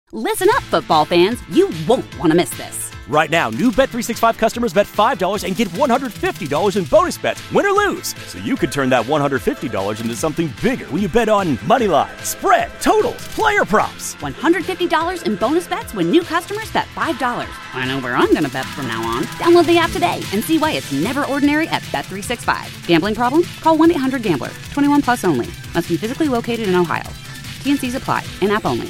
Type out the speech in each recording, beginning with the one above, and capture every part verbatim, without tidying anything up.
Listen up, football fans. You won't want to miss this. Right now, new Bet three sixty-five customers bet five dollars and get one hundred fifty dollars in bonus bets, win or lose. So you could turn that one hundred fifty dollars into something bigger when you bet on money line, spread, totals, player props. one hundred fifty dollars in bonus bets when new customers bet five dollars. I know where I'm going to bet from now on. Download the app today and see why it's never ordinary at Bet three sixty-five. Gambling problem? Call one eight hundred gambler. twenty-one plus only. Must be physically located in Ohio. T N Cs apply. In-app only.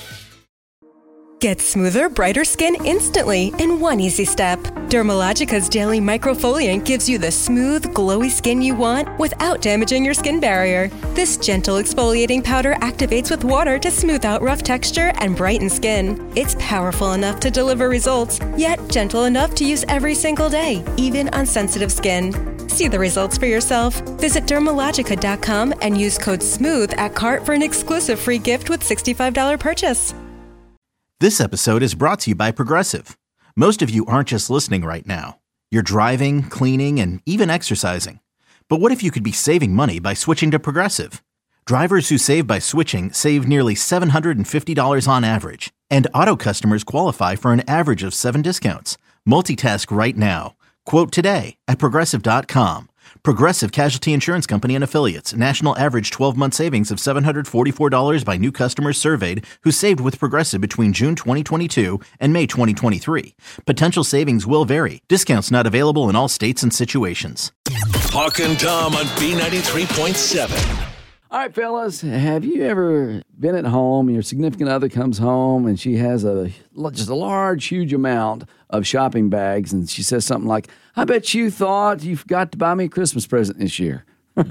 Get smoother, brighter skin instantly in one easy step. Dermalogica's Daily Microfoliant gives you the smooth, glowy skin you want without damaging your skin barrier. This gentle exfoliating powder activates with water to smooth out rough texture and brighten skin. It's powerful enough to deliver results, yet gentle enough to use every single day, even on sensitive skin. See the results for yourself. Visit Dermalogica dot com and use code SMOOTH at cart for an exclusive free gift with sixty-five dollars purchase. This episode is brought to you by Progressive. Most of you aren't just listening right now. You're driving, cleaning, and even exercising. But what if you could be saving money by switching to Progressive? Drivers who save by switching save nearly seven hundred fifty dollars on average. And auto customers qualify for an average of seven discounts. Multitask right now. Quote today at Progressive dot com. Progressive Casualty Insurance Company and Affiliates. National average twelve-month savings of seven hundred forty-four dollars by new customers surveyed who saved with Progressive between June twenty twenty-two and May twenty twenty-three. Potential savings will vary. Discounts not available in all states and situations. Hawk and Tom on B ninety-three point seven. All right, fellas, have you ever been at home and your significant other comes home and she has a just a large, huge amount of shopping bags and she says something like, I bet you thought you forgot to buy me a Christmas present this year.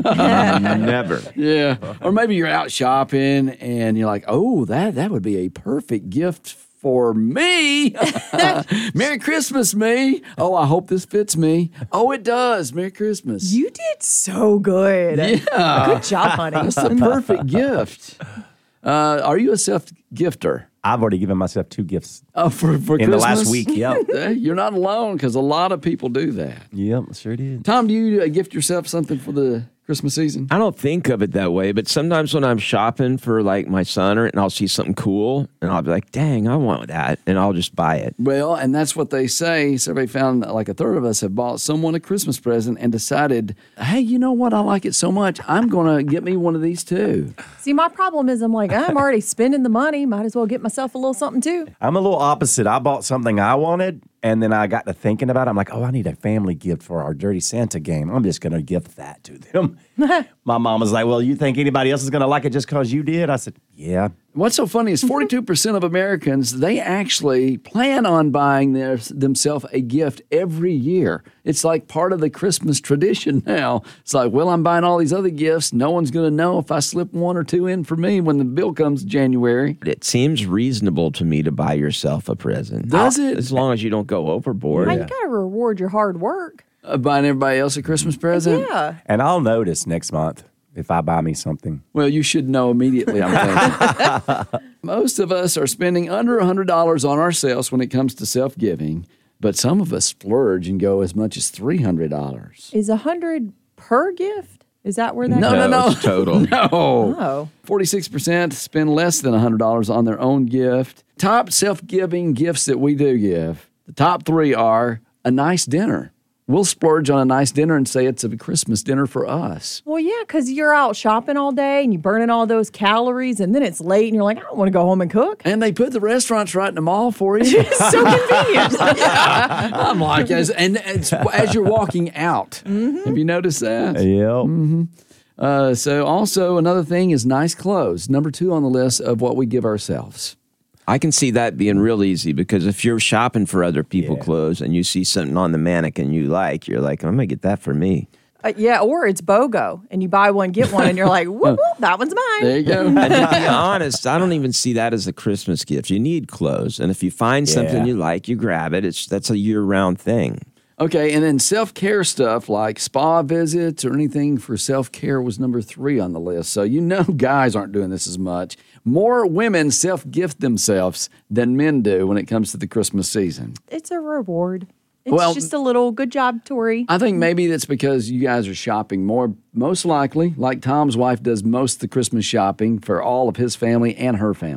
Never. Yeah. Or maybe you're out shopping and you're like, oh, that, that would be a perfect gift for me. Merry Christmas, me. Oh, I hope this fits me. Oh, it does. Merry Christmas. You did so good. Yeah. Good job, honey. That's the perfect gift. Uh, are you a self-gifter? I've already given myself two gifts. Oh, for, for in Christmas? the last week, yeah. You're not alone because a lot of people do that. Yep, sure did. Tom, do you uh, gift yourself something for the Christmas season? I don't think of it that way, but sometimes when I'm shopping for like my son or and I'll see something cool and I'll be like, dang, I want that, and I'll just buy it. Well, and that's what they say. Survey found that like a third of us have bought someone a Christmas present and decided, hey, you know what? I like it so much, I'm going to get me one of these too. See, my problem is I'm like, I'm already spending the money. Might as well get myself a little something too. I'm a little opposite. I bought something I wanted, and then I got to thinking about it. I'm like, oh, I need a family gift for our Dirty Santa game. I'm just going to gift that to them. My mom was like, well, you think anybody else is going to like it just because you did? I said, yeah. What's so funny is forty-two percent of Americans, they actually plan on buying their, themselves a gift every year. It's like part of the Christmas tradition now. It's like, well, I'm buying all these other gifts. No one's going to know if I slip one or two in for me when the bill comes January. It seems reasonable to me to buy yourself a present. Does it? As long as you don't go overboard. Hey, you got to reward your hard work. Uh, buying everybody else a Christmas present? Yeah. And I'll notice next month if I buy me something. Well, you should know immediately, I'm thinking. Most of us are spending under one hundred dollars on ourselves when it comes to self-giving, but some of us splurge and go as much as three hundred dollars. Is one hundred dollars per gift? Is that where that No, goes? no, no. It's total. No. Oh. forty-six percent spend less than one hundred dollars on their own gift. Top self-giving gifts that we do give, the top three are a nice dinner. We'll splurge on a nice dinner and say it's a Christmas dinner for us. Well, yeah, because you're out shopping all day and you're burning all those calories, and then it's late and you're like, I don't want to go home and cook. And they put the restaurants right in the mall for you. It's so convenient. Yeah. I'm like, as, and as, as you're walking out. Mm-hmm. Have you noticed that? Yep. Mm-hmm. Uh, so also another thing is nice clothes. Number two on the list of what we give ourselves. I can see that being real easy because if you're shopping for other people's Yeah. clothes and you see something on the mannequin you like, you're like, I'm going to get that for me. Uh, yeah, or it's BOGO, and you buy one, get one, and you're like, whoop, whoop, that one's mine. There you go. And to be honest, I don't even see that as a Christmas gift. You need clothes. And if you find something Yeah. you like, you grab it. It's That's a year-round thing. Okay, and then self-care stuff like spa visits or anything for self-care was number three on the list. So you know guys aren't doing this as much. More women self-gift themselves than men do when it comes to the Christmas season. It's a reward. It's Well, just a little good job, Tori. I think maybe that's because you guys are shopping more, most likely, like Tom's wife does most of the Christmas shopping for all of his family and her family.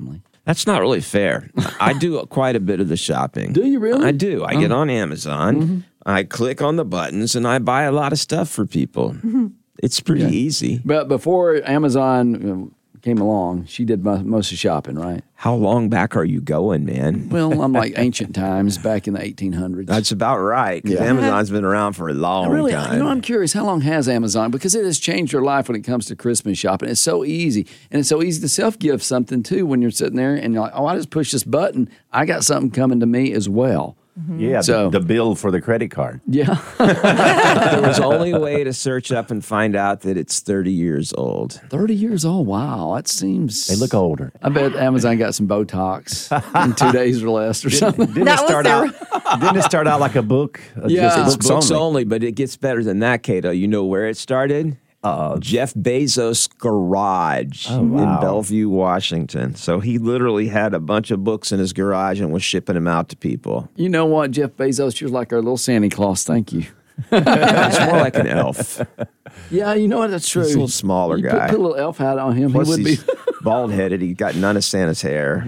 That's not really fair. I do quite a bit of the shopping. Do you really? I do. I get on Amazon, mm-hmm. I click on the buttons, and I buy a lot of stuff for people. Mm-hmm. It's pretty yeah. easy. But before Amazon came along, she did most of the shopping, right? How long back are you going, man? Well, I'm like ancient times, back in the eighteen hundreds. That's about right, because yeah. Amazon's been around for a long really, time. You know, I'm curious, how long has Amazon? Because it has changed your life when it comes to Christmas shopping. It's so easy. And it's so easy to self-gift something, too, when you're sitting there and you're like, oh, I just push this button. I got something coming to me as well. Mm-hmm. Yeah, so, the, the bill for the credit card. Yeah. There was only a way to search up and find out that it's thirty years old. thirty years old? Wow, that seems... They look older. I bet Amazon got some Botox in two days or less or something. Didn't, didn't, it start out, didn't it start out like a book? Yeah. Just books, books only. only, but it gets better than that, Cato. You know where it started? Uh, Jeff Bezos' garage oh, wow. in Bellevue, Washington. So he literally had a bunch of books in his garage and was shipping them out to people. You know what, Jeff Bezos, you're like our little Santa Claus. Thank you. It's more like an elf. Yeah, you know what? That's true. He's a little smaller you guy. Put, put a little elf hat on him. Plus he would he's be bald-headed. He got none of Santa's hair.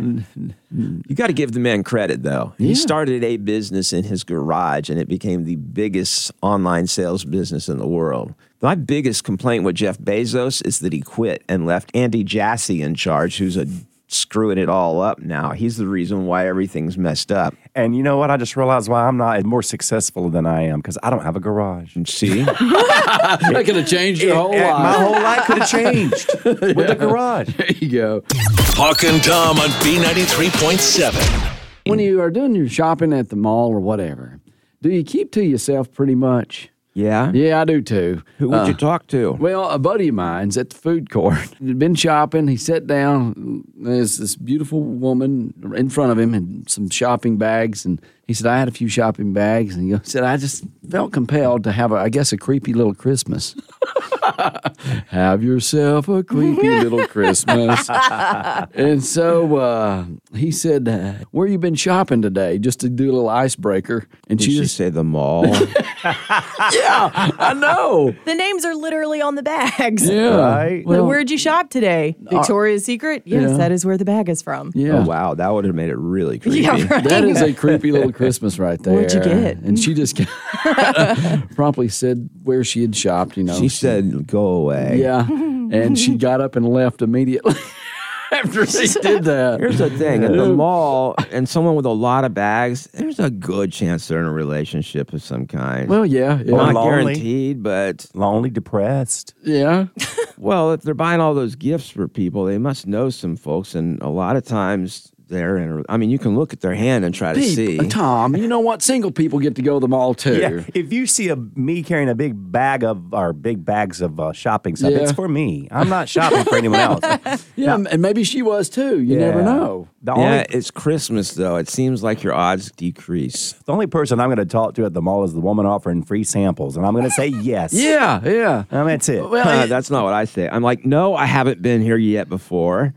You got to give the man credit, though. Yeah. He started a business in his garage, and it became the biggest online sales business in the world. My biggest complaint with Jeff Bezos is that he quit and left Andy Jassy in charge, who's a screwing it all up now. He's the reason why everything's messed up. And you know what? I just realized why I'm not more successful than I am, because I don't have a garage. See? That could have changed your it, whole it, life. My whole life could have changed with yeah. the garage. There you go. Hawk and Tom on B ninety-three point seven. When you are doing your shopping at the mall or whatever, do you keep to yourself pretty much? Yeah? Yeah, I do too. Who would uh, you talk to? Well, a buddy of mine's at the food court. He'd been shopping. He sat down. There's this beautiful woman in front of him and some shopping bags. And he said, I had a few shopping bags. And he said, I just felt compelled to have, a, I guess, a creepy little Christmas. Have yourself a creepy little Christmas. And so uh, he said, uh, where you been shopping today? Just to do a little icebreaker. And Did she she just say the mall? Yeah, I know. The names are literally on the bags. Yeah. Right. Well, where'd you shop today? Victoria's uh, Secret? Yes, yeah. that is where the bag is from. Yeah. Oh, wow. That would have made it really creepy. Yeah, right. That is a creepy little Christmas right there. What'd you get? And she just promptly said where she had shopped, you know. She said, go away. Yeah. And she got up and left immediately after they did that. Here's the thing. At the mall, and someone with a lot of bags, there's a good chance they're in a relationship of some kind. Well, yeah. yeah. Not lonely. guaranteed, but... Lonely, depressed. Yeah. Well, if they're buying all those gifts for people, they must know some folks, and a lot of times... They're in a, I mean, you can look at their hand and try to Pete, see. Tom, you know what? Single people get to go to the mall too. Yeah, if you see a me carrying a big bag of or big bags of uh, shopping stuff, Yeah. it's for me. I'm not shopping for anyone else. Yeah, and maybe she was too. You Yeah. never know. The Yeah, only it's Christmas, though. It seems like your odds decrease. the only person I'm going to talk to at the mall is the woman offering free samples, and I'm going to say yes. Yeah, yeah. and that's it. Well, Uh, it- that's not what I say. I'm like, no, I haven't been here yet before.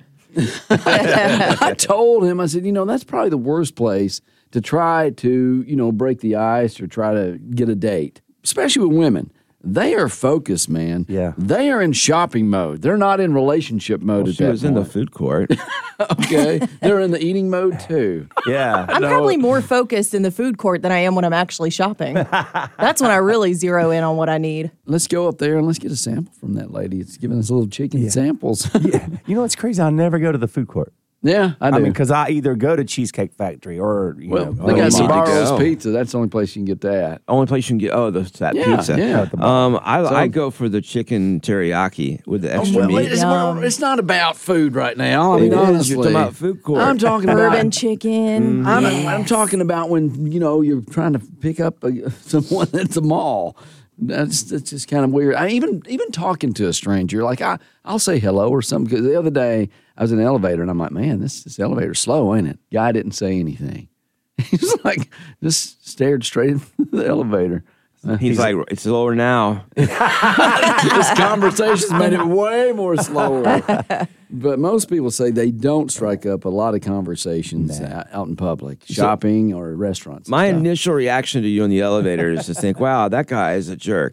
I told him, I said, you know, that's probably the worst place to try to, you know, break the ice or try to get a date, especially with women. They are focused, man. Yeah. They are in shopping mode. They're not in relationship mode Well, at she that was in the point. food court. Okay. They're in the eating mode too. Yeah. I'm No. probably more focused in the food court than I am when I'm actually shopping. That's when I really zero in on what I need. Let's go up there and let's get a sample from that lady. It's giving us little chicken samples. Yeah. You know what's crazy? I never go to the food court. Yeah, I do. I mean, because I either go to Cheesecake Factory or, you well, know, they Oh, got you need to Sbarro's go. pizza. That's the only place you can get that. Only place you can get, oh, the, that Yeah, pizza. yeah. Um, I, So- I go for the chicken teriyaki with the extra Well, meat. it's, Yum. it's not about food right now. I It mean, is. honestly. You're talking about food court. I'm talking about Bourbon chicken. I'm, Yes. I'm talking about when, you know, you're trying to pick up a, someone at the mall. That's that's just kind of weird. I even even talking to a stranger, like I I'll say hello or something. Because the other day I was in an elevator and I'm like, man, this this elevator's slow, ain't it? Guy didn't say anything. He's like just stared straight into the elevator. Uh, He's like, it's lower now. this conversation's made it way more slower. But most people say they don't strike up a lot of conversations out, out in public, shopping or restaurants. and My stuff. initial reaction to you in the elevator is to think, wow, that guy is a jerk.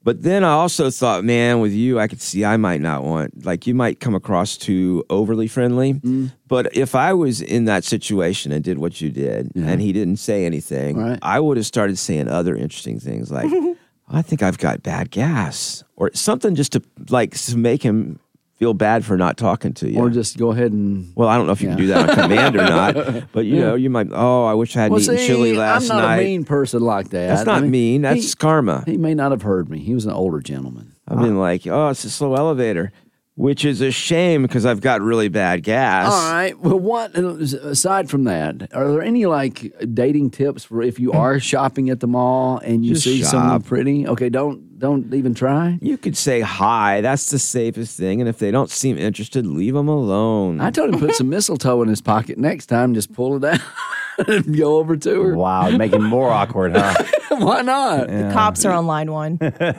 But then I also thought, man, with you, I could see I might not want, like you might come across too overly friendly. Mm. But if I was in that situation and did what you did yeah. and he didn't say anything, right. I would have started saying other interesting things like, I think I've got bad gas or something just to like to make him feel bad for not talking to you. Or just go ahead and... Well, I don't know if you yeah. can do that on command or not, but you yeah. know, you might, oh, I wish I hadn't well, eaten see, chili last night. I'm not night. a mean person like that. That's not I mean, mean. That's he, karma. He may not have heard me. He was an older gentleman. I've been like, oh, it's a slow elevator, which is a shame because I've got really bad gas. All right. Well, what, aside from that, are there any like dating tips for if you are shopping at the mall and you Just see shop. someone pretty? Okay, don't don't even try. You could say hi. That's the safest thing. And if they don't seem interested, leave them alone. I told him to put some mistletoe in his pocket next time. Just pull it out and go over to her. Wow, making it more awkward, huh? Why not? The yeah. cops are on line one.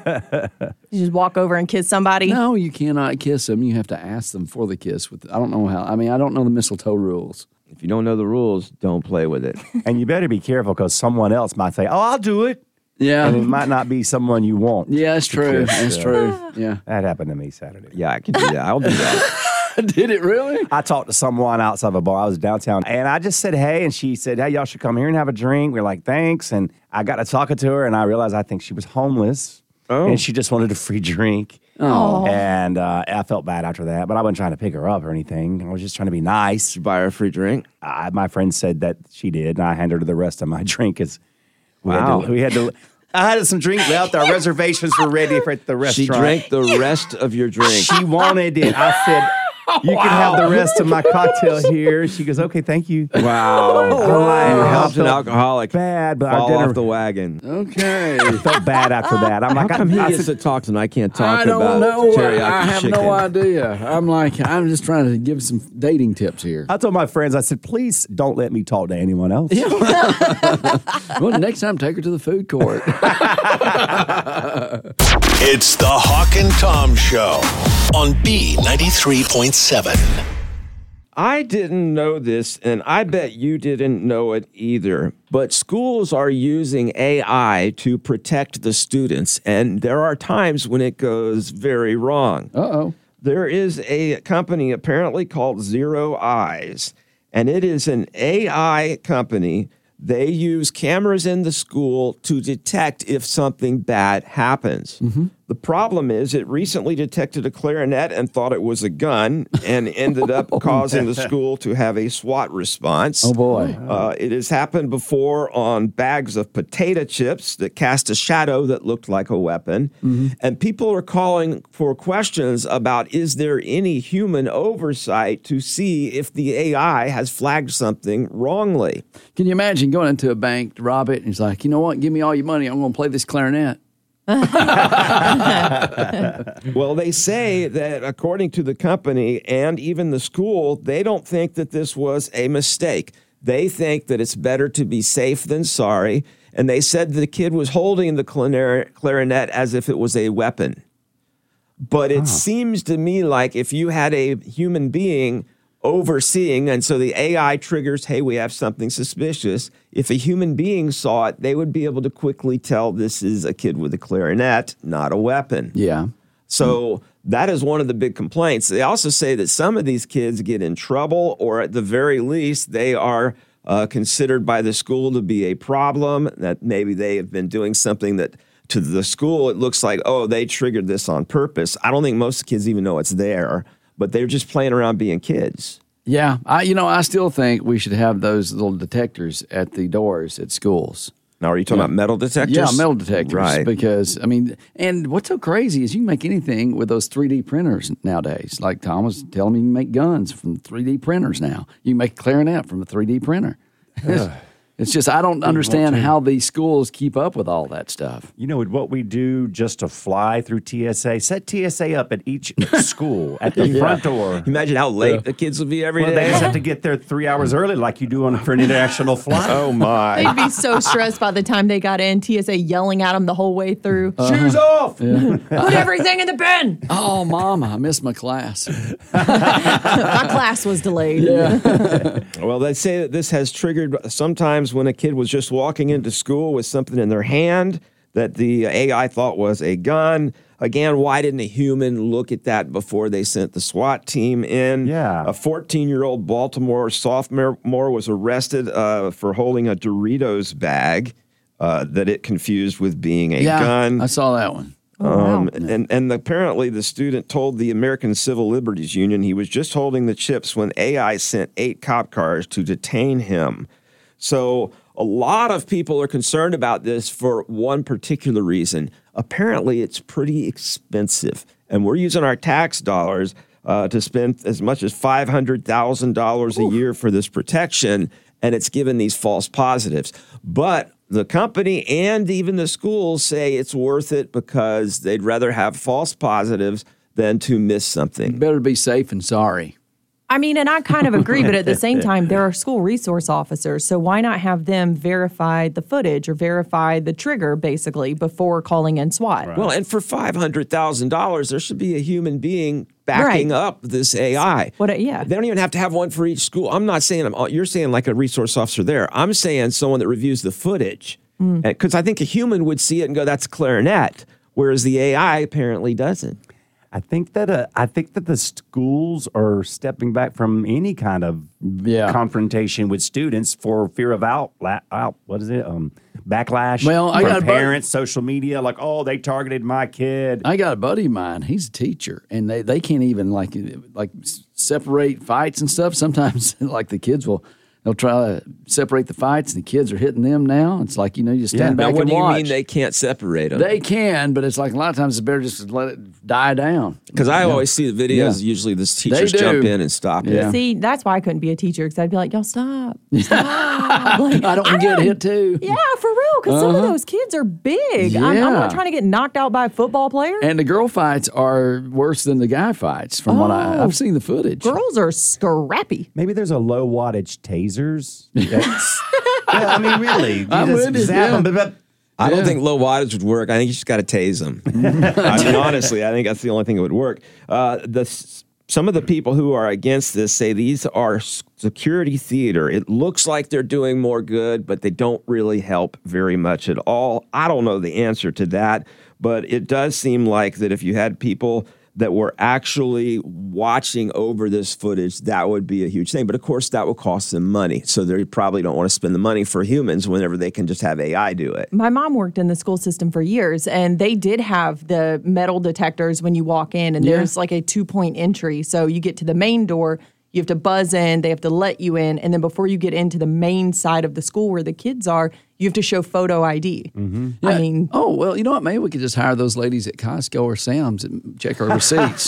You just walk over and kiss somebody? No, you cannot kiss them. You have to ask them for the kiss. With I don't know how. I mean, I don't know the mistletoe rules. If you don't know the rules, don't play with it. And you better be careful because someone else might say, oh, I'll do it. Yeah. And it might not be someone you want. Yeah, it's true. It's true. Yeah. That happened to me Saturday. Yeah, I can do that. I'll do that. Did it really? I talked to someone outside of a bar. I was downtown. And I just said, hey. And she said, hey, y'all should come here and have a drink. We we're like, thanks. And I got to talking to her. And I realized I think she was homeless. Oh. And she just wanted a free drink. Oh. And uh, I felt bad after that. But I wasn't trying to pick her up or anything. I was just trying to be nice. Did you buy her a free drink? I, my friend said that she did. And I handed her the rest of my drink. Cause we wow. Had to, we had to... I had some drink left. Our reservations were ready for the restaurant. She drank the rest of your drink. She wanted it. I said, you wow. can have the rest of my cocktail here. She goes, okay, thank you. Wow. I'm like, helped an alcoholic bad, but fall our dinner, off the wagon. Okay. I felt bad after that. I'm How like, come I, he I gets said, to talk and I can't talk I don't about know. teriyaki I have chicken? no idea. I'm like, I'm just trying to give some dating tips here. I told my friends, I said, please don't let me talk to anyone else. Well, next time, take her to the food court. It's the Hawk and Tom Show on B ninety-three point seven. I didn't know this, and I bet you didn't know it either, but schools are using A I to protect the students, and there are times when it goes very wrong. Uh-oh. There is a company apparently called Zero Eyes, and it is an A I company. They use cameras in the school to detect if something bad happens. Mm-hmm. The problem is it recently detected a clarinet and thought it was a gun and ended up causing the school to have a SWAT response. Oh, boy. Uh, it has happened before on bags of potato chips that cast a shadow that looked like a weapon. Mm-hmm. And people are calling for questions about, is there any human oversight to see if the A I has flagged something wrongly? Can you imagine going into a bank to rob it and he's like, you know what, give me all your money, I'm going to play this clarinet. Well, they say that according to the company and even the school, they don't think that this was a mistake. They think that it's better to be safe than sorry. And they said the kid was holding the clarinet as if it was a weapon. But it oh. seems to me like if you had a human being overseeing, and so the A I triggers, hey, we have something suspicious. If a human being saw it, they would be able to quickly tell this is a kid with a clarinet, not a weapon. Yeah. So that is one of the big complaints. They also say that some of these kids get in trouble, or at the very least, they are uh, considered by the school to be a problem, that maybe they have been doing something that to the school, it looks like, oh, they triggered this on purpose. I don't think most kids even know it's there. But they're just playing around being kids. Yeah. I, you know, I still think we should have those little detectors at the doors at schools. Now, are you talking yeah. about metal detectors? Yeah, metal detectors. Right. Because, I mean, and what's so crazy is you can make anything with those three D printers nowadays. Like Tom was telling me, you can make guns from three D printers now. You can make a clarinet from a three D printer. It's just, I don't understand how these schools keep up with all that stuff. You know, what we do just to fly through T S A, set T S A up at each school, at the yeah. front door. Imagine how late yeah. the kids will be every well, day. They just have to get there three hours early like you do on for an international flight. Oh, my. They'd be so stressed by the time they got in, T S A yelling at them the whole way through. Uh-huh. Shoes off! Yeah. Put everything in the bin! Oh, Mama, I missed my class. My class was delayed. Yeah. Well, they say that this has triggered sometimes when a kid was just walking into school with something in their hand. that the A I thought was a gun. Again, why didn't a human look at that before they sent the SWAT team in? Yeah. A fourteen-year-old Baltimore sophomore was arrested uh, for holding a Doritos bag uh, that it confused with being a yeah, gun. I saw that one. Oh, wow. Um, and, and apparently the student told the American Civil Liberties Union he was just holding the chips when A I sent eight cop cars to detain him. So a lot of people are concerned about this for one particular reason. Apparently, it's pretty expensive, and we're using our tax dollars uh, to spend as much as five hundred thousand dollars a year for this protection, and it's given these false positives. But the company and even the schools say it's worth it because they'd rather have false positives than to miss something. Better be safe and sorry. I mean, and I kind of agree, but at the same time, there are school resource officers, so why not have them verify the footage or verify the trigger, basically, before calling in SWAT? Right. Well, and for five hundred thousand dollars, there should be a human being backing right. up this A I. What? Yeah. They don't even have to have one for each school. I'm not saying, I'm, you're saying like a resource officer there. I'm saying someone that reviews the footage. Because mm. I think a human would see it and go, that's a clarinet, whereas the A I apparently doesn't. I think that uh, I think that the schools are stepping back from any kind of yeah. confrontation with students for fear of out, out what is it? Um, backlash. Well, I from got parents, social media, like, oh, they targeted my kid. I got a buddy of mine. He's a teacher, and they, they can't even like like separate fights and stuff. Sometimes, like the kids will. They'll try to separate the fights, and the kids are hitting them now. It's like, you know, you stand yeah. back now, what and do you watch. mean they can't separate them? They can, but it's like a lot of times it's better just to let it die down. Because I yeah. always see the videos, yeah. usually the teachers They do. jump in and stop yeah. it. See, that's why I couldn't be a teacher, because I'd be like, y'all stop. Stop. Like, I don't I get hit too. Yeah, for real, because uh-huh. some of those kids are big. Yeah. I'm, I'm not trying to get knocked out by a football player. And the girl fights are worse than the guy fights, from oh, what I, I've seen the footage. Girls are scrappy. Maybe there's a low wattage tasers. That's, yeah, I mean, really. You I'm just with you, zap yeah. them, but, I don't Yeah. think low wattage would work. I think you just got to tase them. I mean, honestly, I think that's the only thing that would work. Uh, the some of the people who are against this say these are security theater. It looks like they're doing more good, but they don't really help very much at all. I don't know the answer to that, but it does seem like that if you had people that were actually watching over this footage, that would be a huge thing. But of course, that would cost them money. So they probably don't want to spend the money for humans whenever they can just have A I do it. My mom worked in the school system for years, and they did have the metal detectors when you walk in, and Yeah. there's like a two-point entry. So you get to the main door, you have to buzz in, they have to let you in, and then before you get into the main side of the school where the kids are, you have to show photo I D. Mm-hmm. I Yeah. mean, oh, well, you know what? Maybe we could just hire those ladies at Costco or Sam's and check our receipts.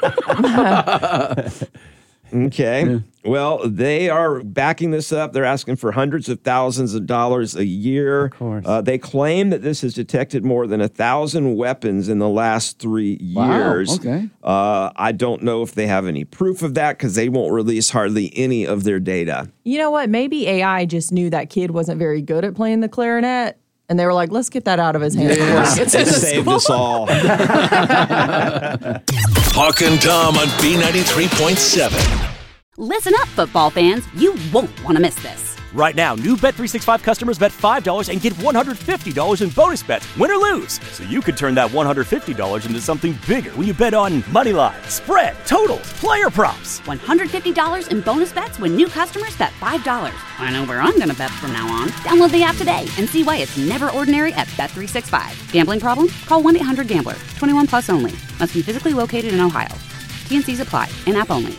Okay. Yeah. Well, they are backing this up. They're asking for hundreds of thousands of dollars a year. Of course. Uh, they claim that this has detected more than a thousand weapons in the last three Wow, years. okay. Uh, I don't know if they have any proof of that because they won't release hardly any of their data. you know what? Maybe A I just knew that kid wasn't very good at playing the clarinet, and they were like, let's get that out of his hands. before he gets It into saved school. us all. Hawk and Tom on B ninety-three point seven. Listen up, football fans. You won't want to miss this. Right now, new Bet three sixty-five customers bet five dollars and get one hundred fifty dollars in bonus bets, win or lose. So you could turn that one hundred fifty dollars into something bigger when you bet on money line, spread, totals, player props. one hundred fifty dollars in bonus bets when new customers bet five dollars. I know where I'm going to bet from now on. Download the app today and see why it's never ordinary at Bet three sixty-five. Gambling problem? Call one eight hundred gambler. twenty-one plus only. Must be physically located in Ohio. T N Cs apply. In-app only.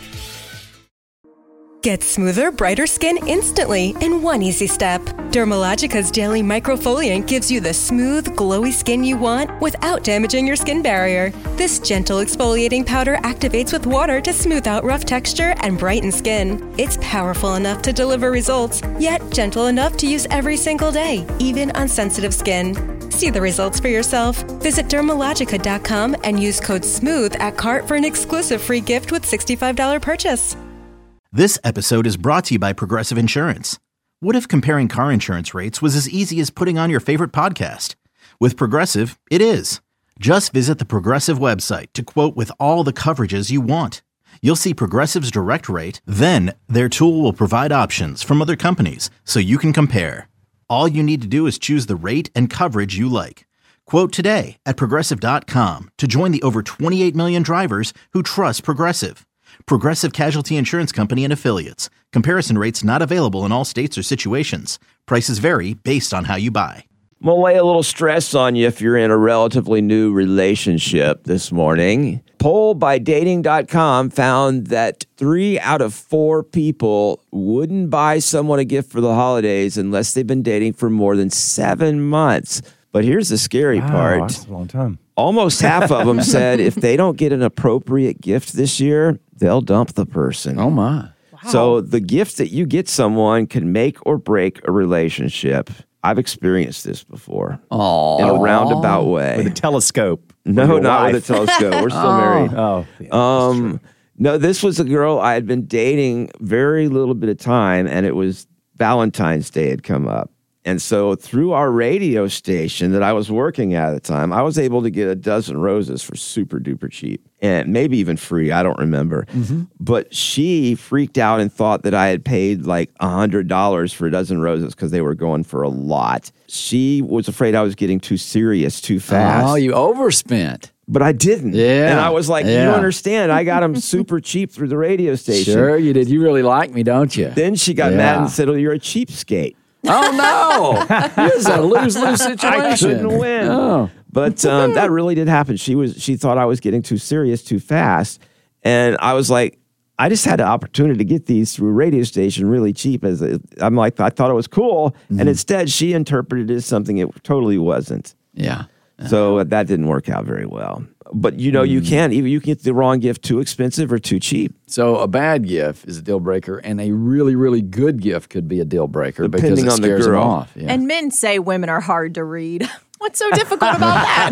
Get smoother, brighter skin instantly in one easy step. Dermalogica's Daily Microfoliant gives you the smooth, glowy skin you want without damaging your skin barrier. This gentle exfoliating powder activates with water to smooth out rough texture and brighten skin. It's powerful enough to deliver results, yet gentle enough to use every single day, even on sensitive skin. See the results for yourself. Visit Dermalogica dot com and use code SMOOTH at cart for an exclusive free gift with sixty-five dollars purchase. This episode is brought to you by Progressive Insurance. What if comparing car insurance rates was as easy as putting on your favorite podcast? With Progressive, it is. Just visit the Progressive website to quote with all the coverages you want. You'll see Progressive's direct rate, then their tool will provide options from other companies so you can compare. All you need to do is choose the rate and coverage you like. Quote today at Progressive dot com to join the over twenty-eight million drivers who trust Progressive. Progressive Casualty Insurance Company and Affiliates. Comparison rates not available in all states or situations. Prices vary based on how you buy. I'm going to lay a little stress on you if you're in a relatively new relationship this morning. Poll by dating dot com found that three out of four people wouldn't buy someone a gift for the holidays unless they've been dating for more than seven months. But here's the scary Wow, part. that's a long time. Almost half of them said if they don't get an appropriate gift this year, they'll dump the person. Oh, my. So the gift that you get someone can make or break a relationship. I've experienced this before. Oh, in a roundabout way. With a telescope. No, Your not wife. with a telescope. We're still married. Oh, yeah, Um, no, this was a girl I had been dating very little bit of time, and it was Valentine's Day had come up. And so through our radio station that I was working at at the time, I was able to get a dozen roses for super duper cheap and maybe even free. I don't remember. Mm-hmm. But she freaked out and thought that I had paid like one hundred dollars for a dozen roses because they were going for a lot. She was afraid I was getting too serious too fast. Oh, you overspent. But I didn't. Yeah. And I was like, Yeah. you understand, I got them super cheap through the radio station. Sure you did. You really like me, don't you? Then she got Yeah. mad and said, oh, you're a cheapskate. Oh, no. It was a lose-lose situation. I couldn't win. Oh. But um, that really did happen. She was she thought I was getting too serious too fast. And I was like, I just had an opportunity to get these through a radio station really cheap. As a, I'm like, I thought it was cool. Mm-hmm. And instead, she interpreted it as something it totally wasn't. Yeah. So that didn't work out very well. But you know, Mm. you can even you can get the wrong gift too expensive or too cheap. So a bad gift is a deal breaker, and a really, really good gift could be a deal breaker because Depending it on the scares them girl. off. Yeah. And men say women are hard to read. What's so difficult about that?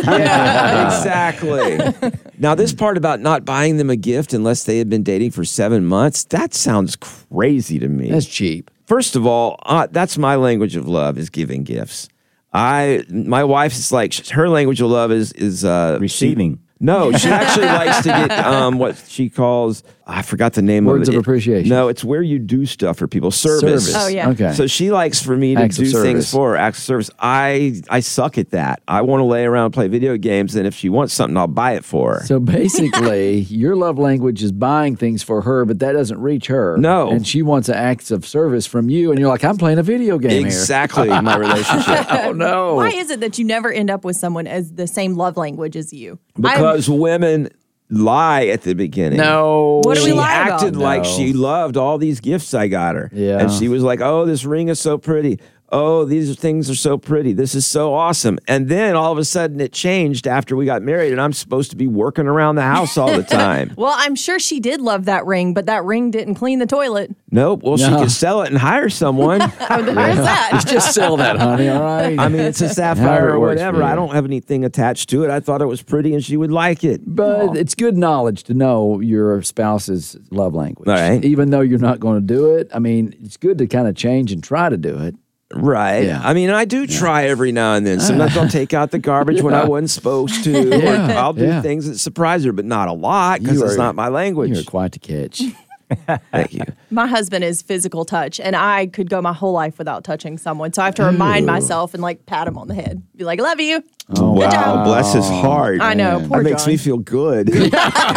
Exactly. Now, this part about not buying them a gift unless they had been dating for seven months, that sounds crazy to me. That's cheap. First of all, uh, that's my language of love is giving gifts. I, my wife is like, her language of love is is uh, Receiving. She, no, she actually likes to get um, what she calls, I forgot the name Words of it. of appreciation. No, it's where you do stuff for people. Service. Service. Oh, yeah. Okay. So she likes for me to Acts of do service. things for her, acts of service. I I suck at that. I want to lay around and play video games, and if she wants something, I'll buy it for her. So basically, your love language is buying things for her, but that doesn't reach her. No. And she wants acts of service from you, and you're like, I'm playing a video game Exactly my relationship. here. Oh, no. Why is it that you never end up with someone as the same love language as you? Because women lie at the beginning. No. What do we She lie about? acted like No. she loved all these gifts I got her. Yeah. And she was like, oh, this ring is so pretty. Oh, these things are so pretty. This is so awesome. And then all of a sudden it changed after we got married, and I'm supposed to be working around the house all the time. Well, I'm sure she did love that ring, but that ring didn't clean the toilet. Nope. Well, she No. could sell it and hire someone. Oh, where's that? Just sell that, honey, all right? I mean, it's a However sapphire it or works for whatever. you. I don't have anything attached to it. I thought it was pretty and she would like it. But it's good knowledge to know your spouse's love language. All right. Even though you're not going to do it, I mean, it's good to kind of change and try to do it. Right. Yeah. I mean, I do try every now and then. Sometimes I'll take out the garbage when I wasn't supposed to. Yeah. Or I'll do Yeah. things that surprise her, but not a lot because You it's are- not my language. You're quite to catch. Thank you. My husband is physical touch, and I could go my whole life without touching someone. So I have to remind myself and like pat him on the head, be like, "Love you." Oh, Good Wow, job. bless his heart. I know. Poor That makes John. me feel good. I'm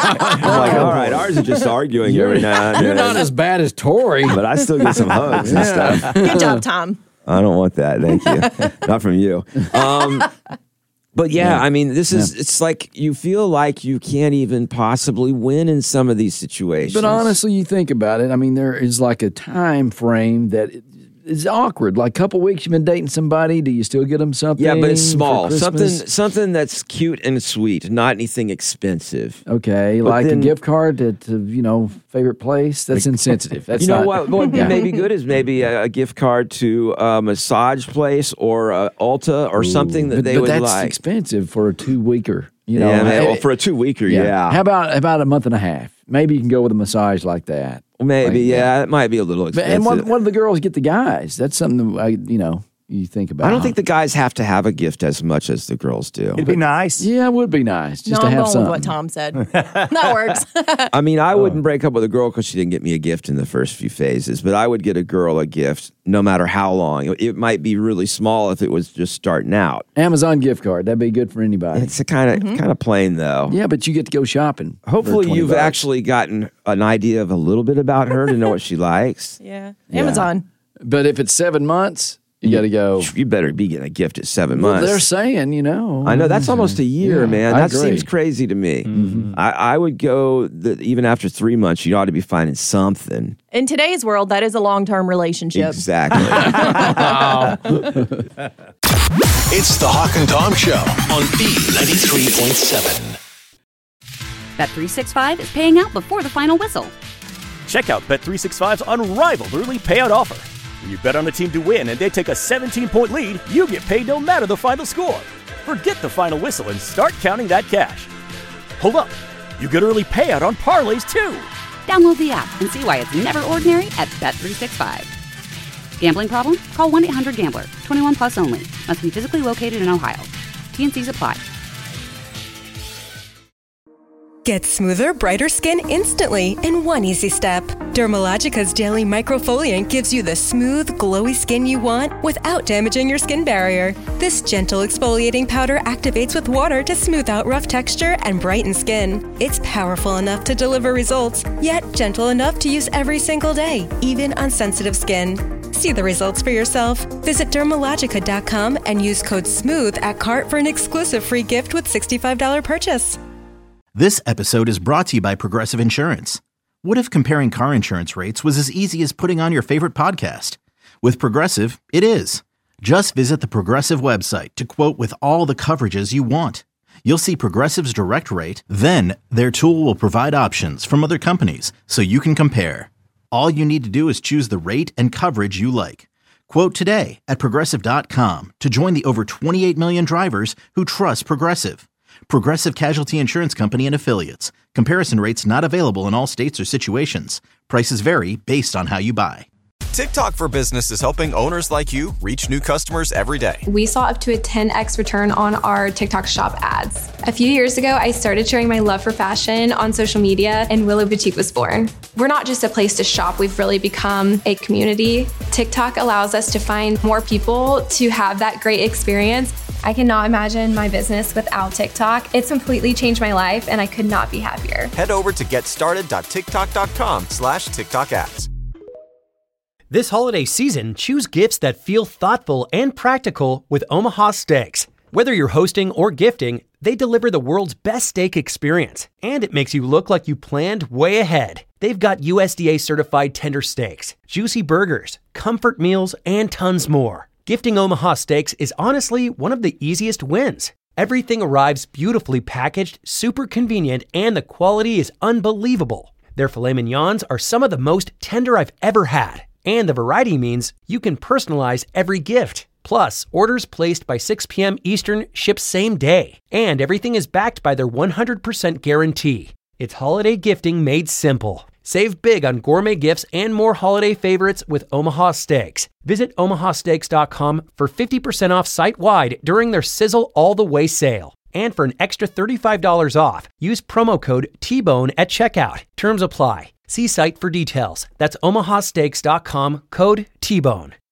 like, all right, ours are just arguing every now and You're then. not as bad as Tori. But I still get some hugs and stuff. Good job, Tom. I don't want that. Thank you. Not from you. Um, but yeah, I mean, this is, it's like you feel like you can't even possibly win in some of these situations. But honestly, you think about it. I mean, there is like a time frame that is awkward. Like a couple weeks you've been dating somebody. Do you still get them something? yeah, but it's for small. Something Christmas? something that's cute and sweet, not anything expensive. Okay, But like then- a gift card to, to you know favorite place. That's insensitive. That's you know not, what? What would be Yeah. maybe good is maybe a, a gift card to a massage place or a Ulta or something that But, they but would that's like. expensive for a two weeker. You know, yeah, man, Hey, well, for a two weeker, yeah. How about about a month and a half? Maybe you can go with a massage like that. Maybe, Like, yeah, it might be a little But, expensive. and what, what do the girls get the guys? That's something that I, you know, you think about. I don't think the guys have to have a gift as much as the girls do. It'd be nice. Yeah, it would be nice just no, to I'm have going something. with what Tom said. That works. I mean, I wouldn't break up with a girl because she didn't get me a gift in the first few phases, but I would get a girl a gift no matter how long. It might be really small if it was just starting out. Amazon gift card, that'd be good for anybody. It's a kind of Mm-hmm. kind of plain though. Yeah, but you get to go shopping. for Hopefully, twenty you've bucks. actually gotten an idea of a little bit about her to know what she likes. yeah. Amazon. But if it's seven months, you got to go. You better be getting a gift at seven Well, months. they're saying, you know. I know that's almost a year, Yeah, man. I That agree. seems crazy to me. I, I would go that even after three months, you ought to be finding something. In today's world, that is a long-term relationship. Exactly. It's the Hawk and Tom Show on B ninety-three point seven. Bet three sixty-five is paying out before the final whistle. Check out Bet three sixty-five's unrivaled early payout offer. When you bet on a team to win and they take a seventeen-point lead, you get paid no matter the final score. Forget the final whistle and start counting that cash. Hold up. You get early payout on parlays, too. Download the app and see why it's never ordinary at Bet three sixty-five. Gambling problem? Call one eight hundred gambler. twenty-one plus only. Must be physically located in Ohio. T N Cs apply. Get smoother, brighter skin instantly in one easy step. Dermalogica's Daily Microfoliant gives you the smooth, glowy skin you want without damaging your skin barrier. This gentle exfoliating powder activates with water to smooth out rough texture and brighten skin. It's powerful enough to deliver results, yet gentle enough to use every single day, even on sensitive skin. See the results for yourself. Visit Dermalogica dot com and use code SMOOTH at cart for an exclusive free gift with sixty-five dollars purchase. This episode is brought to you by Progressive Insurance. What if comparing car insurance rates was as easy as putting on your favorite podcast? With Progressive, it is. Just visit the Progressive website to quote with all the coverages you want. You'll see Progressive's direct rate, then their tool will provide options from other companies so you can compare. All you need to do is choose the rate and coverage you like. Quote today at Progressive dot com to join the over twenty-eight million drivers who trust Progressive. Progressive Casualty Insurance Company and Affiliates. Comparison rates not available in all states or situations. Prices vary based on how you buy. TikTok for Business is helping owners like you reach new customers every day. We saw up to a ten x return on our TikTok shop ads. A few years ago, I started sharing my love for fashion on social media, and Willow Boutique was born. We're not just a place to shop, we've really become a community. TikTok allows us to find more people to have that great experience. I cannot imagine my business without TikTok. It's completely changed my life, and I could not be happier. Head over to getstarted dot tiktok dot com slash TikTok ads. This holiday season, choose gifts that feel thoughtful and practical with Omaha Steaks. Whether you're hosting or gifting, they deliver the world's best steak experience, and it makes you look like you planned way ahead. They've got U S D A certified tender steaks, juicy burgers, comfort meals, and tons more. Gifting Omaha Steaks is honestly one of the easiest wins. Everything arrives beautifully packaged, super convenient, and the quality is unbelievable. Their filet mignons are some of the most tender I've ever had. And the variety means you can personalize every gift. Plus, orders placed by six p.m. Eastern ship same day. And everything is backed by their one hundred percent guarantee. It's holiday gifting made simple. Save big on gourmet gifts and more holiday favorites with Omaha Steaks. Visit omaha steaks dot com for fifty percent off site-wide during their Sizzle All the Way sale. And for an extra thirty-five dollars off, use promo code T bone at checkout. Terms apply. See site for details. That's omaha steaks dot com, code T bone.